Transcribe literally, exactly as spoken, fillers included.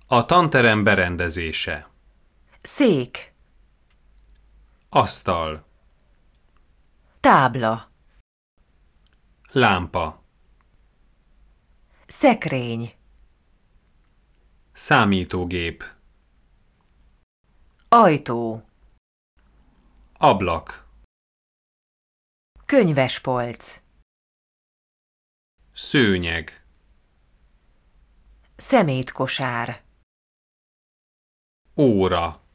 A tanterem berendezése. Szék. Asztal. Tábla. Lámpa. Szekrény. Számítógép. Ajtó. Ablak. Könyvespolc. Szőnyeg. Szemétkosár. Óra.